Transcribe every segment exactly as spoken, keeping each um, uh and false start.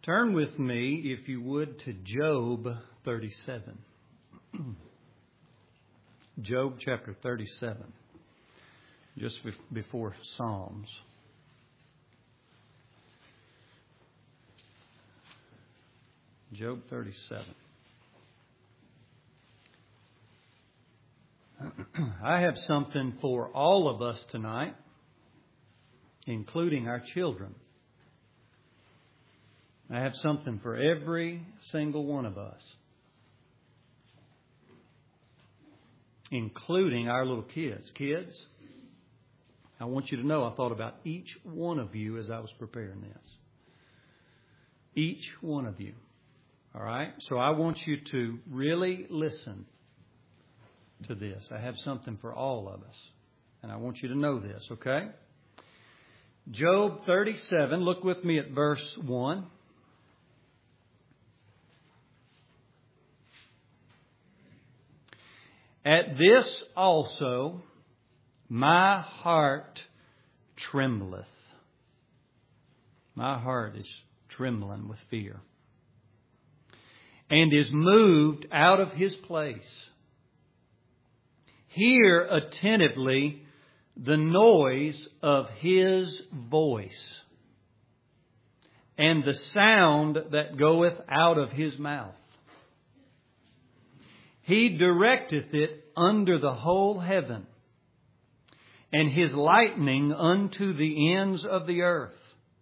Turn with me, if you would, to Job thirty-seven. Job chapter thirty-seven, just before Psalms. Job thirty-seven. I have something for all of us tonight, including our children. I have something for every single one of us, including our little kids. Kids, I want you to know I thought about each one of you as I was preparing this. Each one of you. All right? So I want you to really listen to this. I have something for all of us. And I want you to know this, okay? Job thirty-seven, look with me at verse one. At this also my heart trembleth. My heart is trembling with fear, and is moved out of his place. Hear attentively the noise of his voice, and the sound that goeth out of his mouth. He directeth it under the whole heaven, and his lightning unto the ends of the earth.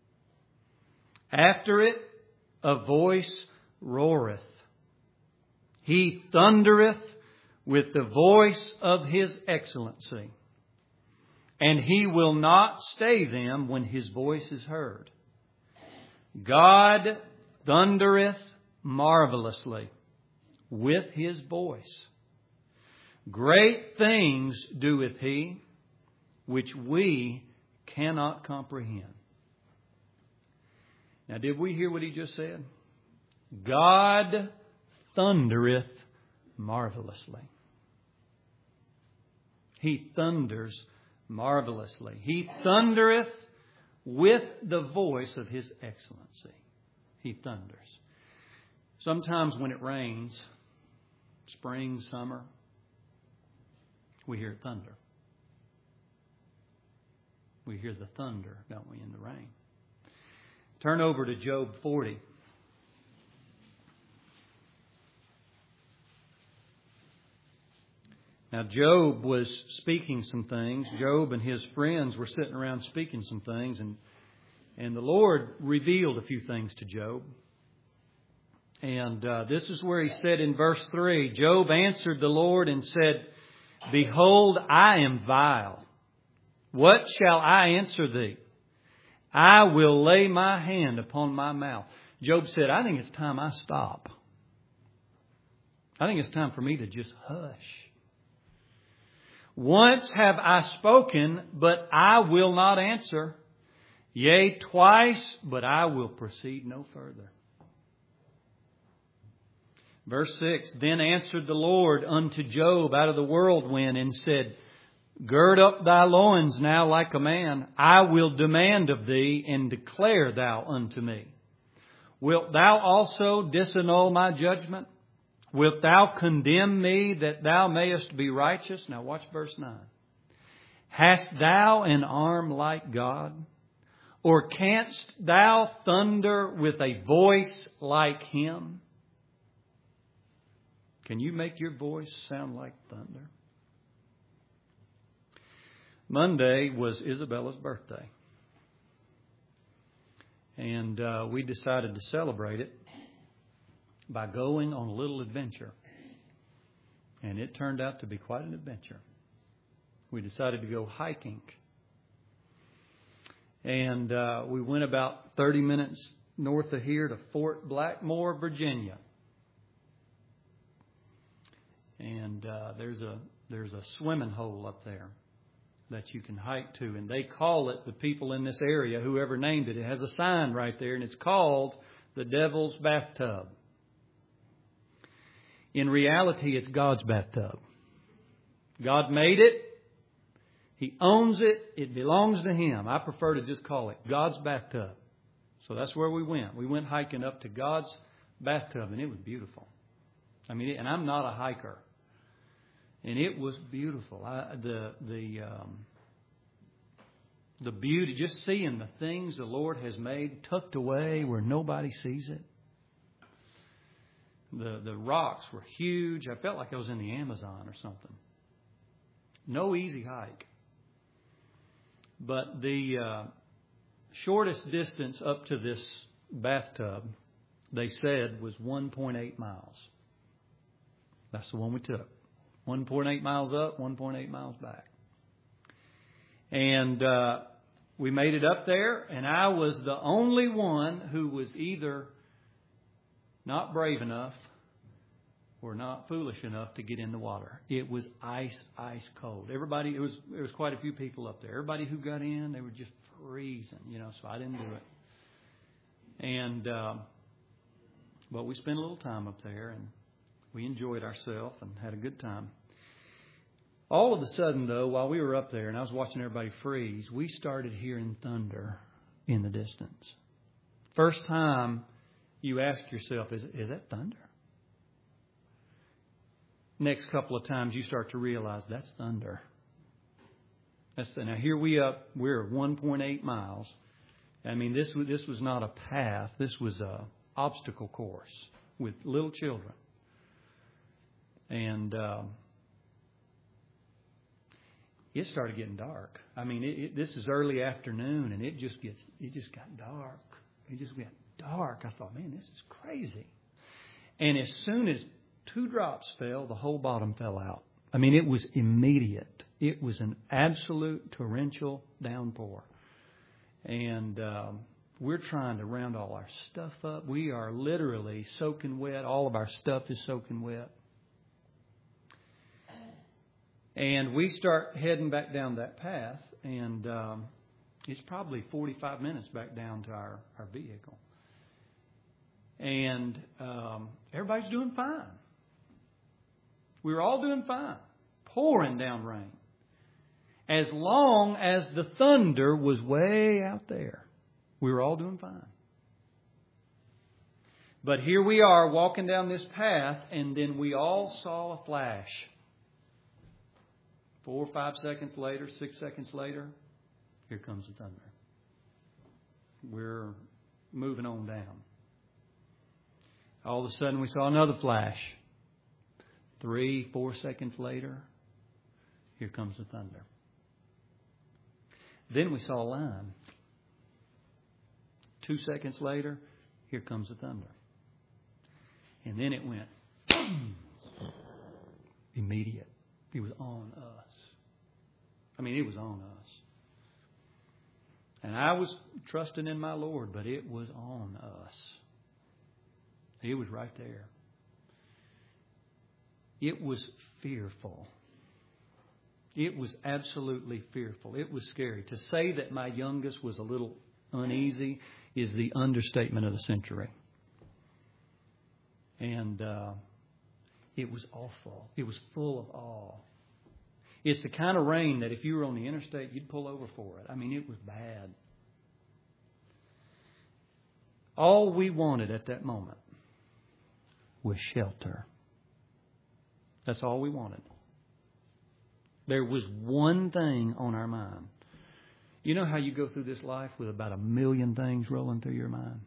After it a voice roareth. He thundereth with the voice of his excellency, and he will not stay them when his voice is heard. God thundereth marvelously with his voice. Great things doeth he, which we cannot comprehend. Now, did we hear what he just said? God thundereth marvelously. He thunders marvelously. He thundereth with the voice of his excellency. He thunders. Sometimes when it rains, spring, summer, we hear thunder. We hear the thunder, don't we, in the rain? Turn over to Job forty. Now, Job was speaking some things. Job and his friends were sitting around speaking some things. And, and the Lord revealed a few things to Job. And uh, this is where he said in verse three, Job answered the Lord and said, Behold, I am vile. What shall I answer thee? I will lay my hand upon my mouth. Job said, I think it's time I stop. I think it's time for me to just hush. Once have I spoken, but I will not answer. Yea, twice, but I will proceed no further. Verse six, Then answered the Lord unto Job out of the whirlwind and said, Gird up thy loins now like a man. I will demand of thee, and declare thou unto me. Wilt thou also disannul my judgment? Wilt thou condemn me that thou mayest be righteous? Now watch verse nine. Hast thou an arm like God? Or canst thou thunder with a voice like him? Can you make your voice sound like thunder? Monday was Isabella's birthday. And uh, we decided to celebrate it by going on a little adventure. And it turned out to be quite an adventure. We decided to go hiking. And uh, we went about thirty minutes north of here to Fort Blackmore, Virginia. And uh, there's a there's a swimming hole up there that you can hike to. And they call it, the people in this area, whoever named it, it has a sign right there, and it's called the Devil's Bathtub. In reality, it's God's bathtub. God made it. He owns it. It belongs to Him. I prefer to just call it God's bathtub. So that's where we went. We went hiking up to God's bathtub, and it was beautiful. I mean, and I'm not a hiker. And it was beautiful. I, the the um, the beauty, just seeing the things the Lord has made tucked away where nobody sees it. The the rocks were huge. I felt like I was in the Amazon or something. No easy hike. But the uh, shortest distance up to this bathtub, they said, was one point eight miles. That's the one we took. one point eight miles up, one point eight miles back. And uh, we made it up there, and I was the only one who was either not brave enough or not foolish enough to get in the water. It was ice, ice cold. Everybody, it was there was quite a few people up there. Everybody who got in, they were just freezing, you know, so I didn't do it. And, um, but we spent a little time up there, and we enjoyed ourselves and had a good time. All of a sudden, though, while we were up there and I was watching everybody freeze, we started hearing thunder in the distance. First time you ask yourself, is, is that thunder? Next couple of times you start to realize that's thunder. That's the, now here we up, we're at one point eight miles. I mean, this this was not a path. This was a obstacle course with little children. And um, it started getting dark. I mean, it, it, this is early afternoon, and it just gets it just got dark. It just got dark. I thought, man, this is crazy. And as soon as two drops fell, the whole bottom fell out. I mean, it was immediate. It was an absolute torrential downpour. And um, we're trying to round all our stuff up. We are literally soaking wet. All of our stuff is soaking wet. And we start heading back down that path. And um, it's probably forty-five minutes back down to our, our vehicle. And um, everybody's doing fine. We were all doing fine. Pouring down rain. As long as the thunder was way out there, we were all doing fine. But here we are walking down this path, and then we all saw a flash. Four or five seconds later, six seconds later, here comes the thunder. We're moving on down. All of a sudden, we saw another flash. Three, four seconds later, here comes the thunder. Then we saw a line. Two seconds later, here comes the thunder. And then it went boom, immediate. It was on us. I mean, it was on us. And I was trusting in my Lord, but it was on us. It was right there. It was fearful. It was absolutely fearful. It was scary. To say that my youngest was a little uneasy is the understatement of the century. And uh, it was awful. It was full of awe. It's the kind of rain that if you were on the interstate, you'd pull over for it. I mean, it was bad. All we wanted at that moment was shelter. That's all we wanted. There was one thing on our mind. You know how you go through this life with about a million things rolling through your mind?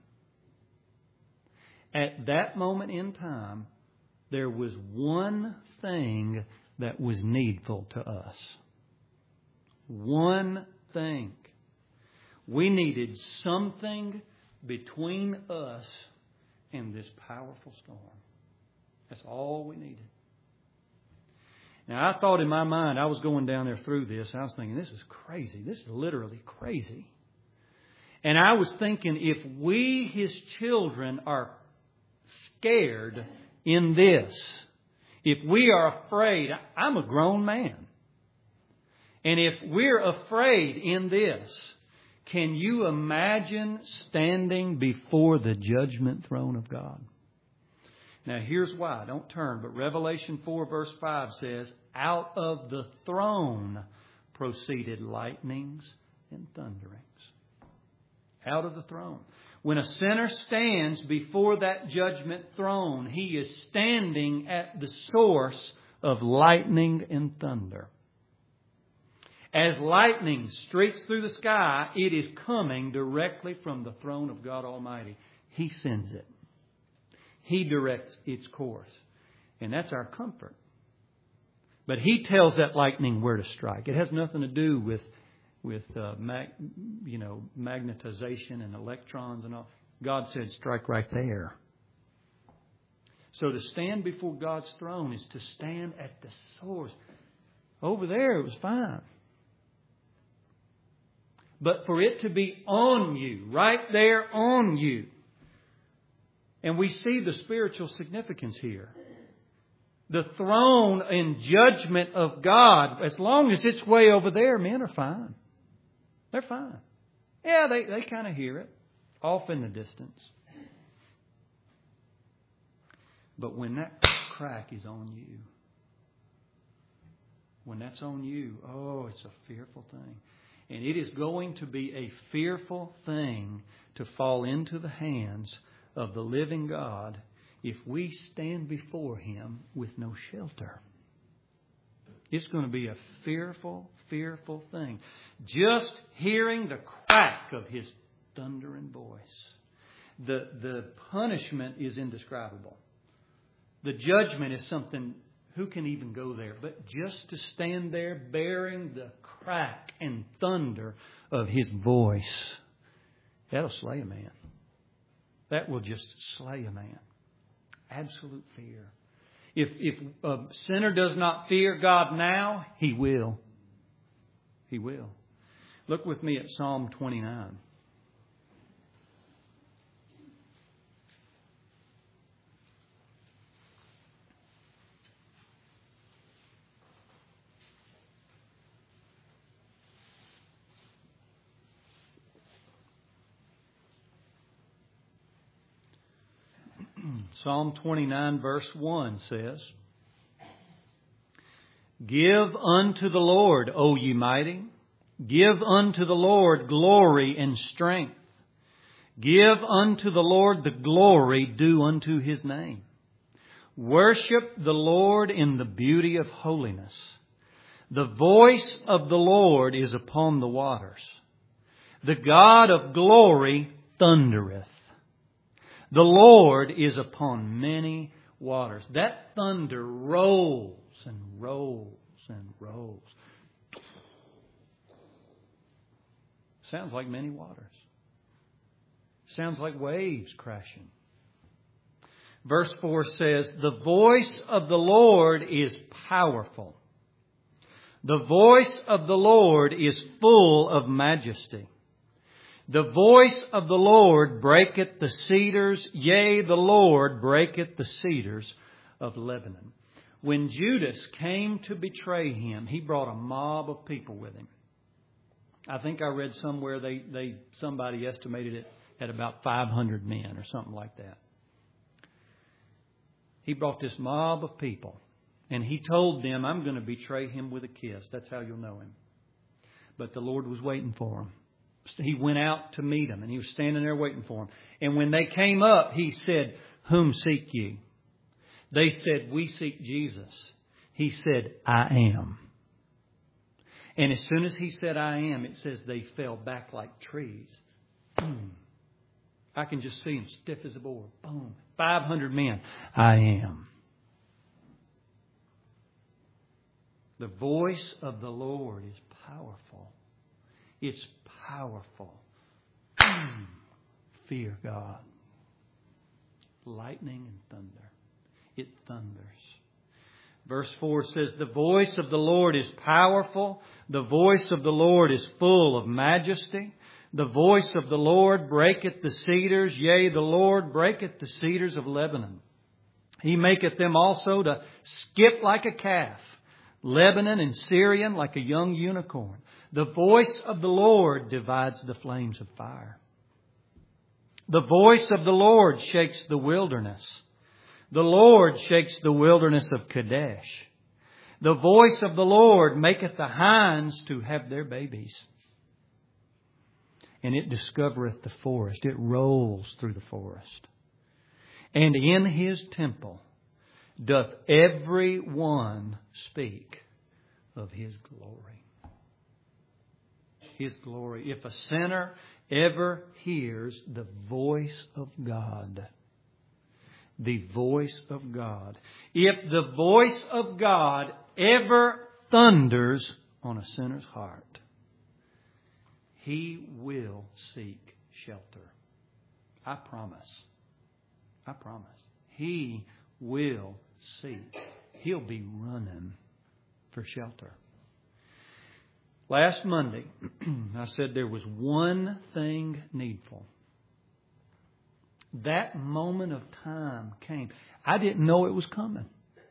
At that moment in time, there was one thing that was needful to us. One thing. We needed something between us and this powerful storm. That's all we needed. Now, I thought in my mind, I was going down there through this, and I was thinking, this is crazy. This is literally crazy. And I was thinking, if we, His children, are scared in this, if we are afraid, I'm a grown man. And if we're afraid in this, can you imagine standing before the judgment throne of God? Now, here's why. Don't turn. But Revelation four verse five says, out of the throne proceeded lightnings and thunderings. Out of the throne. When a sinner stands before that judgment throne, he is standing at the source of lightning and thunder. As lightning streaks through the sky, it is coming directly from the throne of God Almighty. He sends it. He directs its course. And that's our comfort. But He tells that lightning where to strike. It has nothing to do with with uh, mag, you know magnetization and electrons and all. God said, strike right there. So to stand before God's throne is to stand at the source. Over there it was fine. But for it to be on you, right there on you. And we see the spiritual significance here. The throne and judgment of God, as long as it's way over there, men are fine. They're fine. Yeah, they, they kind of hear it off in the distance. But when that crack is on you, when that's on you, oh, it's a fearful thing. And it is going to be a fearful thing to fall into the hands of the living God if we stand before Him with no shelter. It's going to be a fearful, fearful thing. Just hearing the crack of His thundering voice. The, the punishment is indescribable. The judgment is something, who can even go there? But just to stand there bearing the crack and thunder of His voice, that'll slay a man. That will just slay a man. Absolute fear. If if a sinner does not fear God now, he will. He will. Look with me at Psalm twenty-nine. Psalm twenty-nine verse one says, Give unto the Lord, O ye mighty, give unto the Lord glory and strength. Give unto the Lord the glory due unto His name. Worship the Lord in the beauty of holiness. The voice of the Lord is upon the waters. The God of glory thundereth. The Lord is upon many waters. That thunder rolls and rolls and rolls. Sounds like many waters. Sounds like waves crashing. Verse four says, The voice of the Lord is powerful. The voice of the Lord is full of majesty. The voice of the Lord breaketh the cedars, yea, the Lord breaketh the cedars of Lebanon. When Judas came to betray Him, he brought a mob of people with him. I think I read somewhere they, they somebody estimated it at about five hundred men or something like that. He brought this mob of people, and he told them, I'm going to betray him with a kiss. That's how you'll know him. But the Lord was waiting for him. He went out to meet them, and He was standing there waiting for them. And when they came up, He said, Whom seek ye? They said, We seek Jesus. He said, I am. And as soon as He said, I am, it says they fell back like trees. Boom. I can just see them stiff as a board. Boom. five hundred men. I am. The voice of the Lord is powerful. It's powerful. Fear God. Lightning and thunder. It thunders. Verse four says, The voice of the Lord is powerful. The voice of the Lord is full of majesty. The voice of the Lord breaketh the cedars. Yea, the Lord breaketh the cedars of Lebanon. He maketh them also to skip like a calf. Lebanon and Syrian like a young unicorn. The voice of the Lord divides the flames of fire. The voice of the Lord shakes the wilderness. The Lord shakes the wilderness of Kadesh. The voice of the Lord maketh the hinds to have their babies. and it discovereth the forest. It rolls through the forest. And in His temple doth every one speak of His glory. His glory. If a sinner ever hears the voice of God, the voice of God, if the voice of God ever thunders on a sinner's heart, he will seek shelter. I promise. I promise. He will seek. He'll be running for shelter. Last Monday, I said there was one thing needful. That moment of time came. I didn't know it was coming.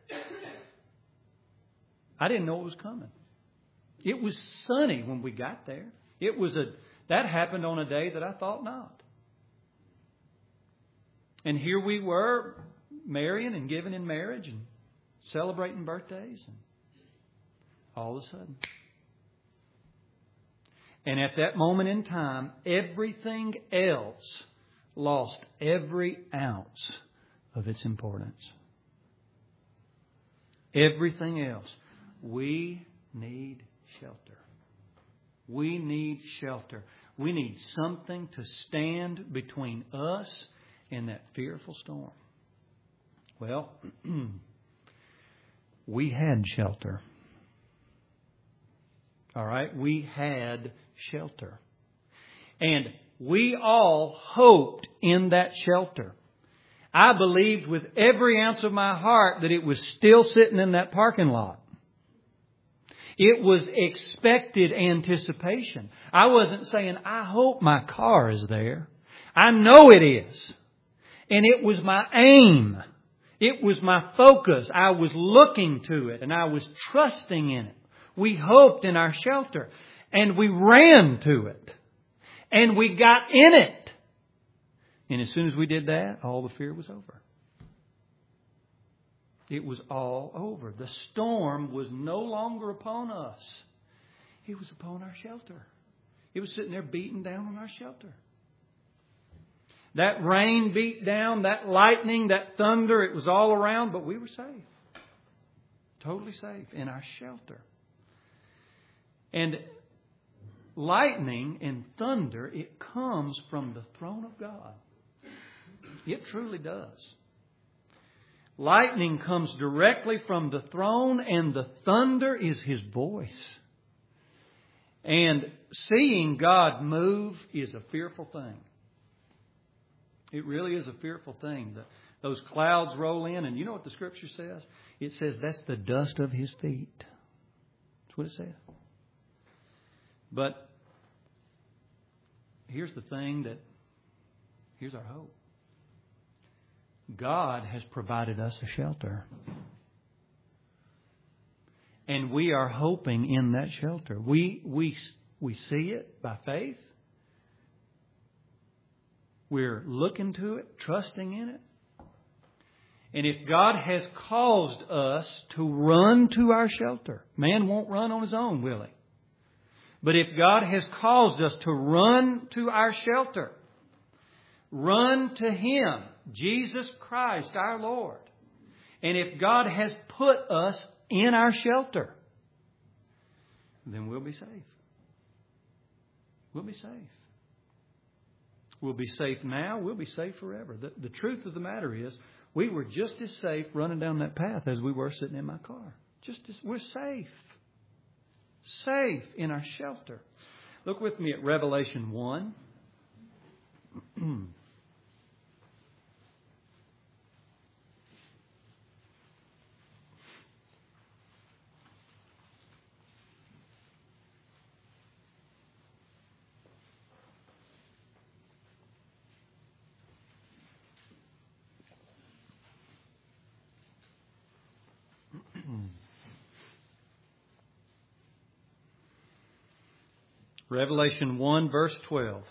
I didn't know it was coming. It was sunny when we got there. It was a that happened on a day that I thought not. And here we were, marrying and giving in marriage and celebrating birthdays, and all of a sudden. And at that moment in time, everything else lost every ounce of its importance. Everything else. We need shelter. We need shelter. We need something to stand between us and that fearful storm. Well, we had shelter. All right? We had shelter. And we all hoped in that shelter. I believed with every ounce of my heart that it was still sitting in that parking lot. It was expected anticipation. I wasn't saying, I hope my car is there. I know it is. And it was my aim. It was my focus. I was looking to it and I was trusting in it. We hoped in our shelter and we ran to it and we got in it. And as soon as we did that, all the fear was over. It was all over. The storm was no longer upon us. It was upon our shelter. It was sitting there beating down on our shelter. That rain beat down, that lightning, that thunder, it was all around, but we were safe. Totally safe in our shelter. And lightning and thunder, it comes from the throne of God. It truly does. Lightning comes directly from the throne, and the thunder is His voice. And seeing God move is a fearful thing. It really is a fearful thing. The, those clouds roll in, and you know what the Scripture says? It says that's the dust of His feet. That's what it says. But here's the thing that, here's our hope. God has provided us a shelter. And we are hoping in that shelter. We, we, we see it by faith. We're looking to it, trusting in it. And if God has caused us to run to our shelter, man won't run on his own, will he? But if God has caused us to run to our shelter, run to Him, Jesus Christ our Lord. And if God has put us in our shelter, then we'll be safe. We'll be safe. We'll be safe now. We'll be safe forever. The, the truth of the matter is, we were just as safe running down that path as we were sitting in my car. Just as we're safe. Safe in our shelter. Look with me at Revelation one. Revelation one, verse twelve.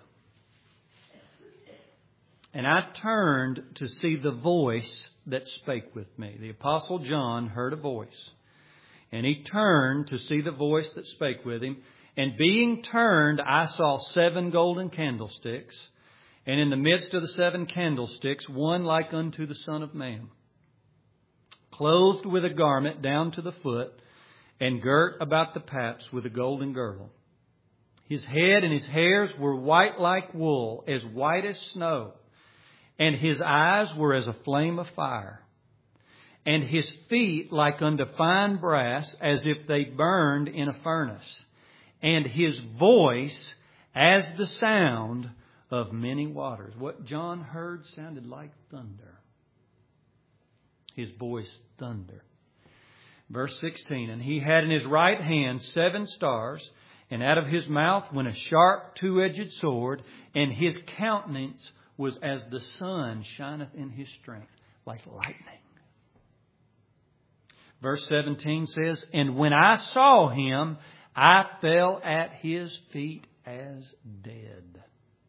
And I turned to see the voice that spake with me. The Apostle John heard a voice. And he turned to see the voice that spake with him. And being turned, I saw seven golden candlesticks, and in the midst of the seven candlesticks, one like unto the Son of Man, clothed with a garment down to the foot, and girt about the paps with a golden girdle. His head and his hairs were white like wool, as white as snow, and his eyes were as a flame of fire, and his feet like unto fine brass, as if they burned in a furnace, and his voice as the sound of many waters. What John heard sounded like thunder. His voice thunder. Verse sixteen, and he had in his right hand seven stars, and out of his mouth went a sharp two-edged sword, and his countenance was as the sun shineth in his strength, like lightning. Verse seventeen says, and when I saw him, I fell at his feet as dead.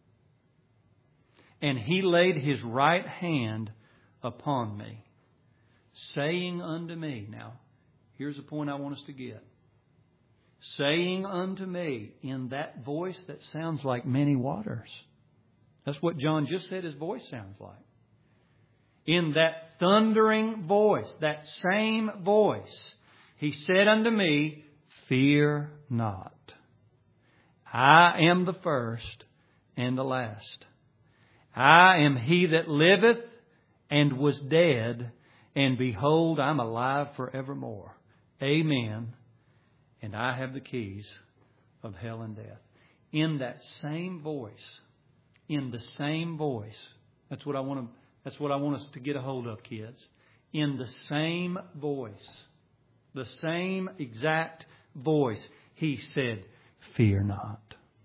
And he laid his right hand upon me, saying unto me, now, here's the point I want us to get. Saying unto me in that voice that sounds like many waters. That's what John just said his voice sounds like. In that thundering voice, that same voice, he said unto me, fear not. I am the first and the last. I am he that liveth and was dead, and behold, I'm alive forevermore. Amen. And I have the keys of hell and death. In that same voice, in the same voice, that's what I want to, that's what I want us to get a hold of, kids. In the same voice, the same exact voice, he said, fear not.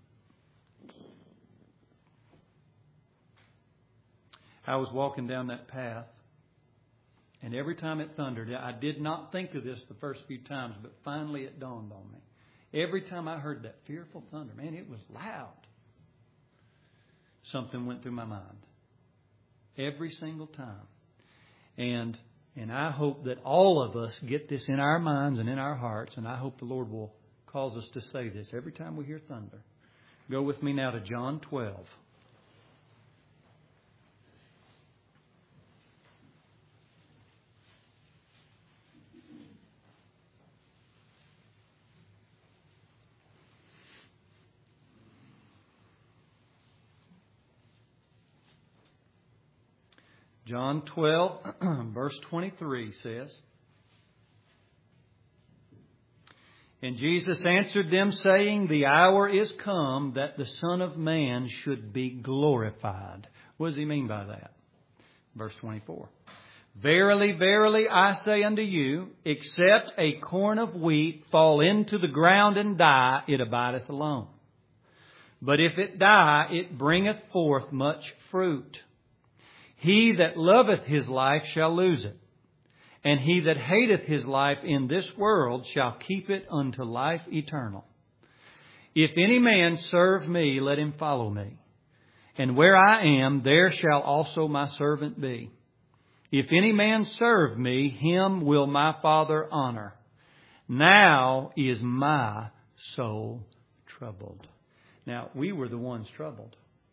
I was walking down that path, and every time it thundered, I did not think of this the first few times, but finally it dawned on me. Every time I heard that fearful thunder, man, it was loud. Something went through my mind. Every single time. And and I hope that all of us get this in our minds and in our hearts, and I hope the Lord will cause us to say this every time we hear thunder. Go with me now to John twelve. John twelve, verse twenty-three says, and Jesus answered them, saying, the hour is come that the Son of Man should be glorified. What does he mean by that? Verse twenty-four. Verily, verily, I say unto you, except a corn of wheat fall into the ground and die, it abideth alone. But if it die, it bringeth forth much fruit. He that loveth his life shall lose it, and he that hateth his life in this world shall keep it unto life eternal. If any man serve me, let him follow me. And where I am, there shall also my servant be. If any man serve me, him will my Father honor. Now is my soul troubled. Now, we were the ones troubled.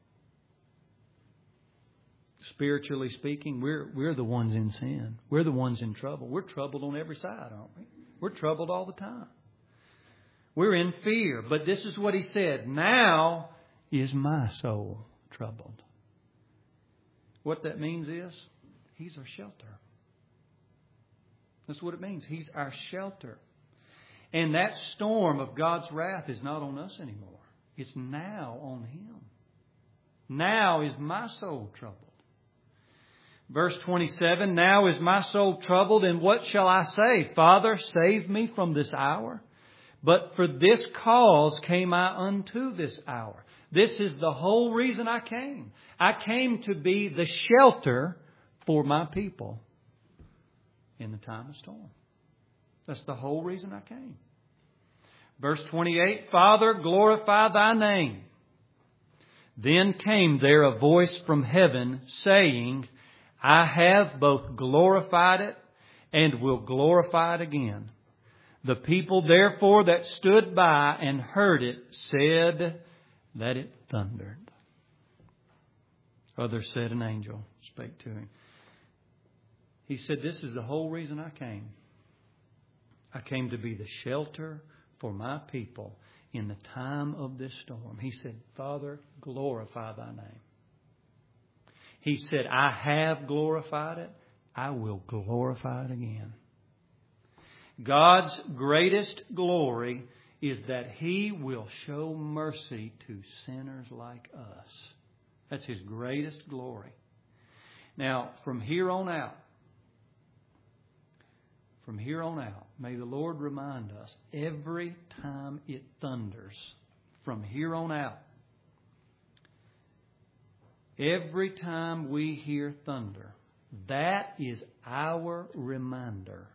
Spiritually speaking, we're we're the ones in sin. We're the ones in trouble. We're troubled on every side, aren't we? We're troubled all the time. We're in fear. But this is what he said. Now is my soul troubled. What that means is, he's our shelter. That's what it means. He's our shelter. And that storm of God's wrath is not on us anymore. It's now on him. Now is my soul troubled. Verse twenty-seven, now is my soul troubled, and what shall I say? Father, save me from this hour. But for this cause came I unto this hour. This is the whole reason I came. I came to be the shelter for my people in the time of storm. That's the whole reason I came. Verse twenty-eight, Father, glorify thy name. Then came there a voice from heaven saying, I have both glorified it and will glorify it again. The people therefore that stood by and heard it said that it thundered. Others said an angel spake to him. He said, this is the whole reason I came. I came to be the shelter for my people in the time of this storm. He said, Father, glorify thy name. He said, I have glorified it. I will glorify it again. God's greatest glory is that He will show mercy to sinners like us. That's His greatest glory. Now, from here on out, from here on out, may the Lord remind us every time it thunders, from here on out, every time we hear thunder, that is our reminder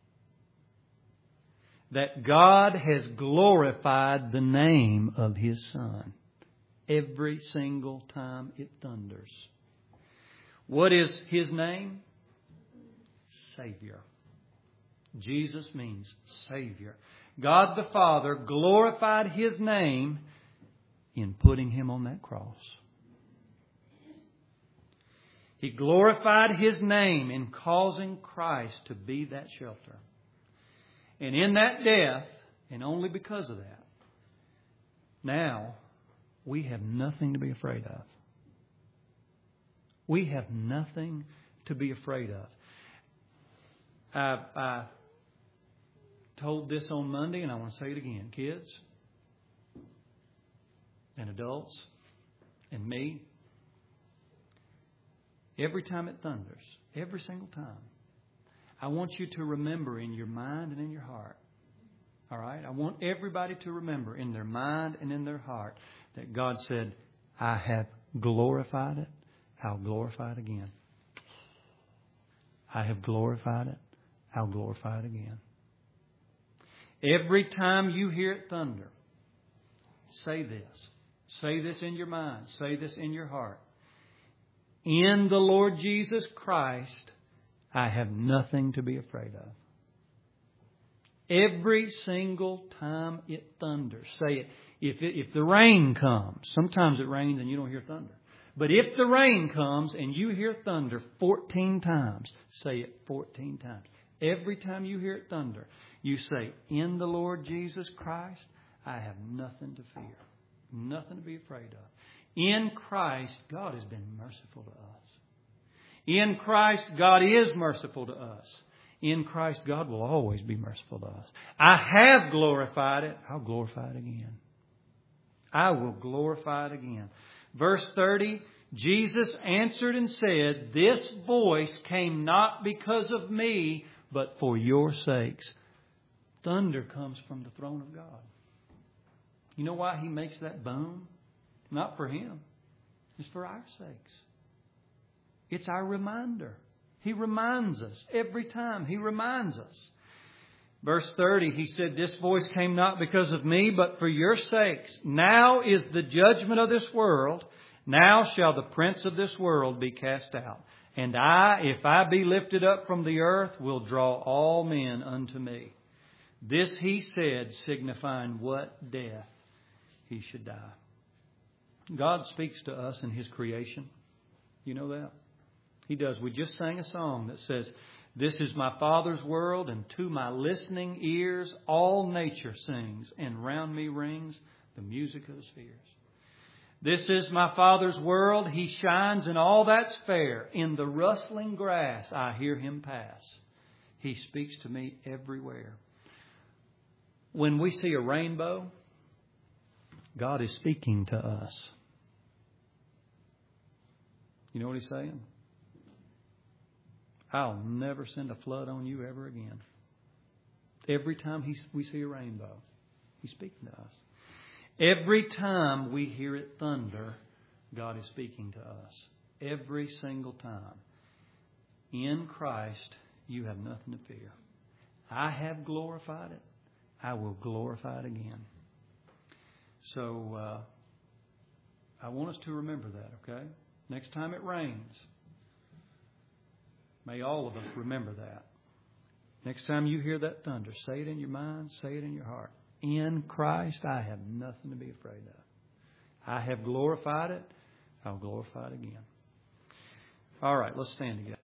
that God has glorified the name of His Son every single time it thunders. What is His name? Savior. Jesus means Savior. God the Father glorified His name in putting Him on that cross. He glorified His name in causing Christ to be that shelter. And in that death, and only because of that, now we have nothing to be afraid of. We have nothing to be afraid of. I, I told this on Monday, and I want to say it again. Kids and adults and me, every time it thunders, every single time, I want you to remember in your mind and in your heart. All right? I want everybody to remember in their mind and in their heart that God said, I have glorified it. I'll glorify it again. I have glorified it. I'll glorify it again. Every time you hear it thunder, say this. Say this in your mind. Say this in your heart. In the Lord Jesus Christ, I have nothing to be afraid of. Every single time it thunders, say it. If it, if the rain comes, sometimes it rains and you don't hear thunder. But if the rain comes and you hear thunder fourteen times, say it fourteen times. Every time you hear it thunder, you say, in the Lord Jesus Christ, I have nothing to fear. Nothing to be afraid of. In Christ, God has been merciful to us. In Christ, God is merciful to us. In Christ, God will always be merciful to us. I have glorified it. I'll glorify it again. I will glorify it again. Verse thirty, Jesus answered and said, this voice came not because of me, but for your sakes. Thunder comes from the throne of God. You know why He makes that boom? Not for Him. It's for our sakes. It's our reminder. He reminds us every time. He reminds us. Verse thirty, He said, this voice came not because of me, but for your sakes. Now is the judgment of this world. Now shall the prince of this world be cast out. And I, if I be lifted up from the earth, will draw all men unto me. This He said, signifying what death He should die. God speaks to us in His creation. You know that? He does. We just sang a song that says, this is my Father's world, and to my listening ears all nature sings, and round me rings the music of the spheres. This is my Father's world. He shines in all that's fair. In the rustling grass I hear Him pass. He speaks to me everywhere. When we see a rainbow, God is speaking to us. You know what He's saying? I'll never send a flood on you ever again. Every time he, we see a rainbow, He's speaking to us. Every time we hear it thunder, God is speaking to us. Every single time. In Christ, you have nothing to fear. I have glorified it. I will glorify it again. So, uh, I want us to remember that, okay? Next time it rains, may all of us remember that. Next time you hear that thunder, say it in your mind, say it in your heart. In Christ, I have nothing to be afraid of. I have glorified it. I'll glorify it again. All right, let's stand together.